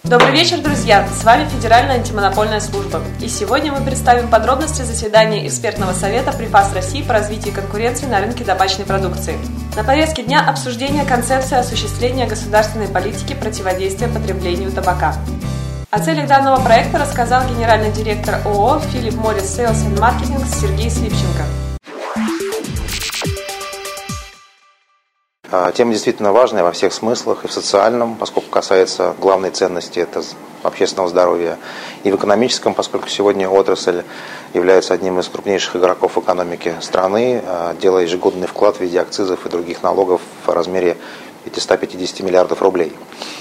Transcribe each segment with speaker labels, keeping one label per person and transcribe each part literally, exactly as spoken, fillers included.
Speaker 1: Добрый вечер, друзья! С вами Федеральная антимонопольная служба. И сегодня мы представим подробности заседания экспертного совета при ФАС России по развитию конкуренции на рынке табачной продукции. На повестке дня обсуждение концепции осуществления государственной политики противодействия потреблению табака. О целях данного проекта рассказал генеральный директор ООО Philip Morris Sales and Marketing Сергей Слипченко.
Speaker 2: Тема действительно важная во всех смыслах, и в социальном, поскольку касается главной ценности – это общественного здоровья, и в экономическом, поскольку сегодня отрасль является одним из крупнейших игроков в экономике страны, делая ежегодный вклад в виде акцизов и других налогов в размере пятьсот пятьдесят миллиардов рублей.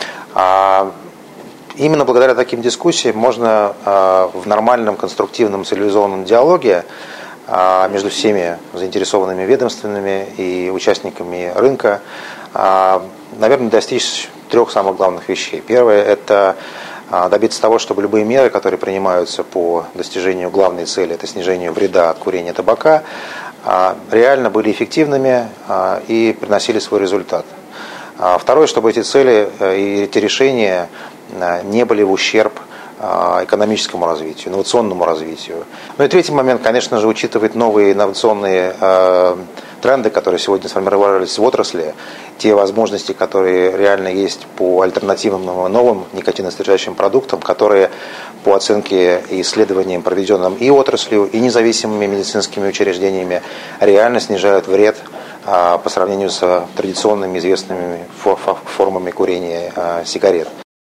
Speaker 2: Именно благодаря таким дискуссиям можно в нормальном, конструктивном, цивилизованном диалоге между всеми заинтересованными ведомственными и участниками рынка, наверное, достичь трех самых главных вещей. Первое – это добиться того, чтобы любые меры, которые принимаются по достижению главной цели, это снижение вреда от курения табака, реально были эффективными и приносили свой результат. Второе, чтобы эти цели и эти решения не были в ущерб экономическому развитию, инновационному развитию. Ну и третий момент, конечно же, учитывает новые инновационные э, тренды, которые сегодня сформировались в отрасли, те возможности, которые реально есть по альтернативным новым никотиносодержащим продуктам, которые по оценке и исследованиям, проведенным и отраслью, и независимыми медицинскими учреждениями, реально снижают вред э, по сравнению с традиционными известными формами курения э, сигарет.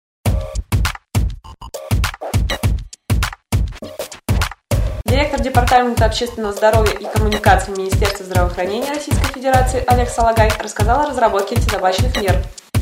Speaker 1: Директор Департамента общественного здоровья и коммуникаций Министерства здравоохранения Российской Федерации Олег Салагай рассказал о разработке антитабачных мер.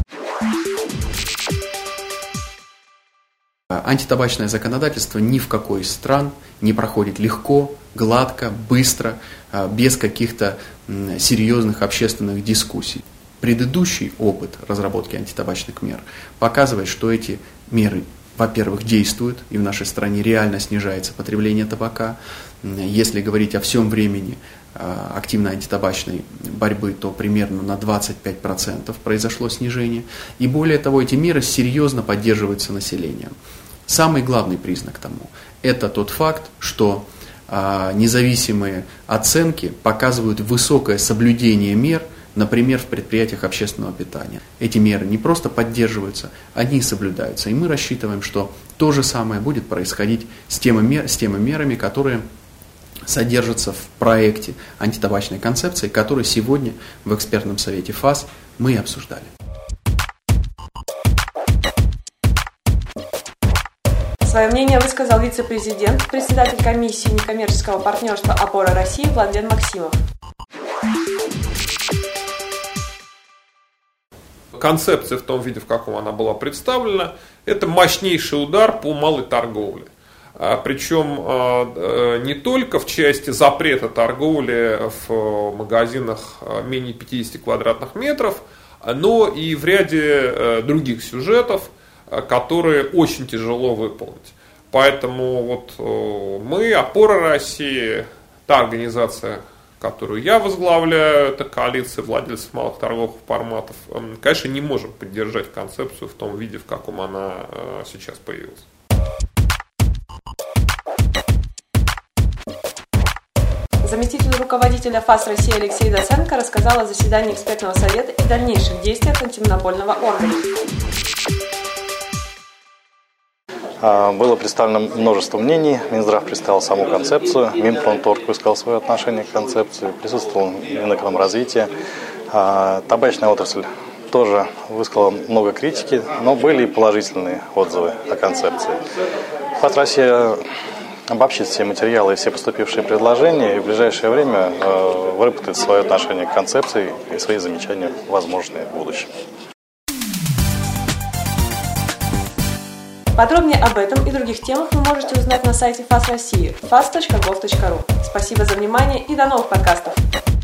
Speaker 3: Антитабачное законодательство ни в какой из стран не проходит легко, гладко, быстро, без каких-то серьезных общественных дискуссий. Предыдущий опыт разработки антитабачных мер показывает, что эти меры, во-первых, действуют, и в нашей стране реально снижается потребление табака. Если говорить о всем времени активной антитабачной борьбы, то примерно на двадцать пять процентов произошло снижение. И более того, эти меры серьезно поддерживаются населением. Самый главный признак тому – это тот факт, что независимые оценки показывают высокое соблюдение мер, например, в предприятиях общественного питания. Эти меры не просто поддерживаются, они соблюдаются. И мы рассчитываем, что то же самое будет происходить с теми, мер, с теми мерами, которые содержатся в проекте антитабачной концепции, который сегодня в экспертном совете ФАС мы обсуждали.
Speaker 1: Свое мнение высказал вице-президент, председатель комиссии некоммерческого партнерства «Опора России» Владлен Максимов.
Speaker 4: Концепция в том виде, в каком она была представлена, это мощнейший удар по малой торговле. Причем не только в части запрета торговли в магазинах менее пятидесяти квадратных метров, но и в ряде других сюжетов, которые очень тяжело выполнить. Поэтому вот мы, Опора России, та организация, которую я возглавляю, это коалиция владельцев малых торговых форматов, конечно, не можем поддержать концепцию в том виде, в каком она сейчас появилась.
Speaker 1: Заместитель руководителя ФАС России Алексей Доценко рассказал о заседании экспертного совета и дальнейших действиях антимонопольного органа.
Speaker 5: Было представлено множество мнений, Минздрав представил саму концепцию, Минпромторг высказал свое отношение к концепции, присутствовал Минэкономразвитие. Табачная отрасль тоже высказала много критики, но были и положительные отзывы о концепции. ФАС Россия обобщит все материалы и все поступившие предложения и в ближайшее время выработает свое отношение к концепции и свои замечания возможные в будущем.
Speaker 1: Подробнее об этом и других темах вы можете узнать на сайте ФАС России фас точка гов точка ру. Спасибо за внимание и до новых подкастов!